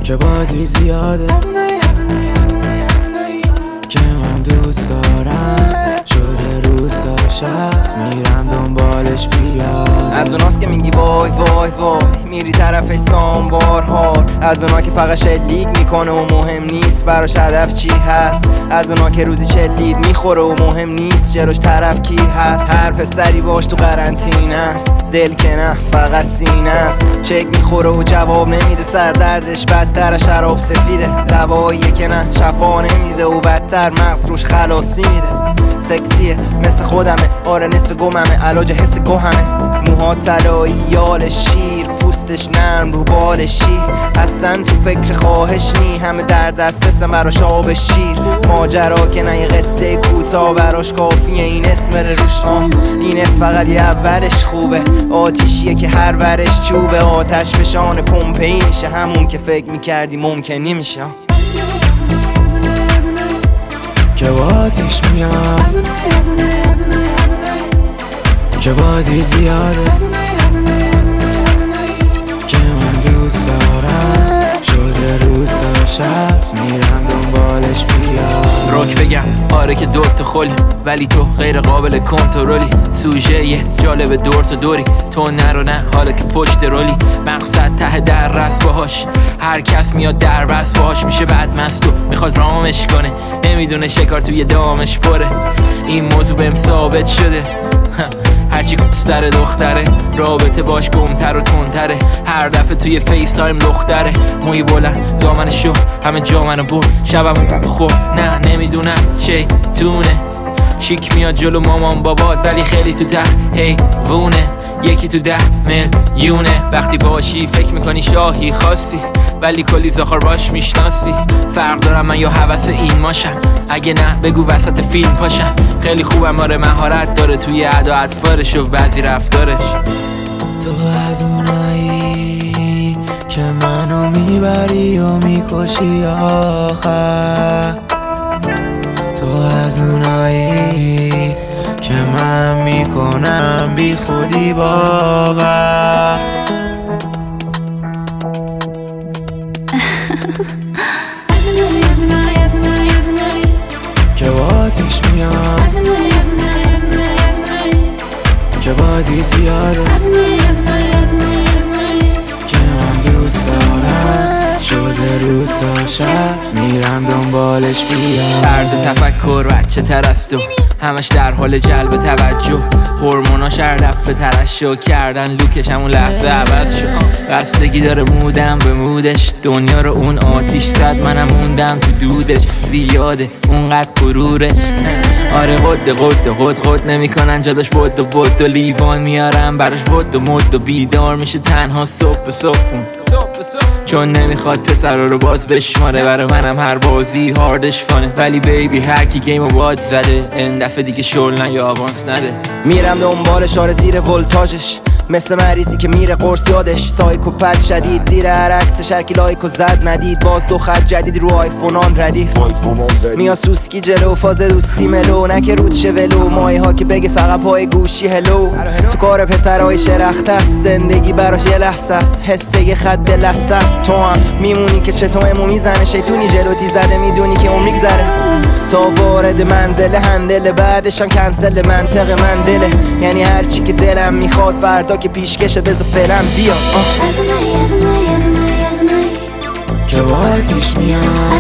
که بازی زیاده که من دوست دارم شده روز تا شب میرم دنبالش بیاد. از اوناست که میگی وای وای وای میری طرفش سامبار هار، از اونا که فقط شلیک میکنه و مهم نیست براش هدف چی هست، از اونا که روزی چلید میخوره و مهم نیست جلوش طرف کی هست. هر پسری باش تو قرنطینه است، دل که نه فقط سینه است، چک میخوره و جواب نمیده، سردردش بدتر شراب سفیده، دواییه که نه شفا نمیده و بدتر مغز روش خلاصی میده. سکسیه مثل خودمه، آره نصف گممه، علاج حس گوهمه، موها طلایی یال شیر، پوستش نرم رو بالشی، اصلا تو فکر خواهش نی، همه در دسترسم براش آب شیر، ماجرا که نه یه قصه کوتاه براش کافیه این اسم روش. این اسم فقط یه اولش خوبه، آتیشیه که هر ورش چوبه، آتش فشان پمپئی میشه، همون که فکر میکردی ممکن نمیشه. که با آتیش میاد که بازی زیاده که من دوست دارم شده روز تا شب میرم دنبالش بیاد. روک بگم آره که دوت خلی ولی تو غیر قابل کنترلی، سوژه یه جالب دور تو دوری، تو نرو نه حالا که پشت رولی، مقصد ته در رس باهاش، هر کس میاد در بس باهاش میشه بدمست و میخواد رامش کنه، نمیدونه شکار توی دامش پره، این موضوع بهم ثابت شده. هرچی سر دختره رابطه باش گمتر و تندتره، هر دفعه توی فیس تایم دختره، موی بلند دامن شو همه جا منو بر، شبم خور نه نمیدونم چی تونه، چیک میاد جلو مامان بابات ولی خیلی تو تخت هی وونه، یکی تو 10 میلیونه، وقتی باشی فکر میکنی شاهی خاصی ولی کلی زخار باش میشناسی، فرق دارم من یا حوث این ماشم، اگه نه بگو وسط فیلم پاشم، خیلی خوبم آره مهارت داره توی ادا اطفارش و بعضی رفتارش. تو از اونایی که منو میبری و میکشی آخر، تو از اونایی که من میکنم بی خودی باور. که با آتیش میاد که بازی زیاده که من دوست دارم شده روز تا شب میرم دنبالش بیاد. طرز تفکر بچه تر از تو، همش در حال جلب توجه، هورموناش هر دفعه ترشح کردن لوکش همون لحظه عوض شد، بستگی داره مودم به مودش، دنیا رو اون آتیش زد منم موندم تو دودش، زیاده اونقدر غرورش، آره قد نمیکنن جاداش بود و لیوان میارم براش ود و مد و بیدار میشه تنها صبح چون نمیخواد پسر رو باز بشماره، برای منم هر بازی هاردش فانه، ولی بیبی هرکی گیم و باد زده این دفعه دیگه شل نه یا آوانس نده. میرم دنبالش آره زیر ولتاژش، مثل مریضی که میره قرص یادش، سایکوپت شدید زیر هر عکسش، هرکی لایکو زد ندید، باز 2 خط جدید رو آیفونان ردیف، میاد سوسکی جلو فاز دوستی ملو، نکه رود شه ولو، مایه ها که بگه فقط پای گوشی هلو، تو کار پسرهای شرخت است، زندگی براش یه لحظه است، حسه یه خط لسه است، تو هم میمونی که چطورمو میزنه، شیطونی جلوتی زده میدونی که عمر میگذره، تا وارد منزل هندل بعدش هم کنسل منطق من دله، یعنی هرچی که دلم میخواد فردا که پیشکشه بذار فعلا بیاد. که با آتیش میاد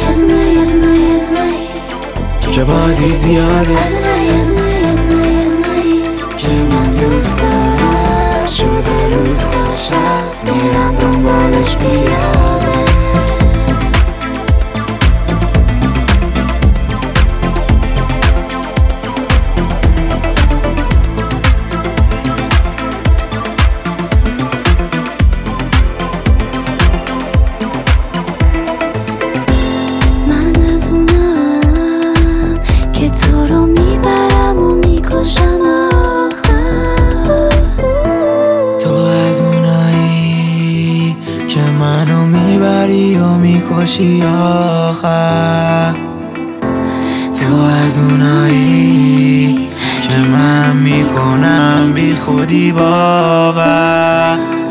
که بازی زیاده که من دوست دارم شده روز تا شب میرم دنبالش بیاد. تو رو میبرم و میکشم آخر، تو از اونایی که منو میبری و میکشی آخر، تو از اونایی که من میکنم بی خودی باور.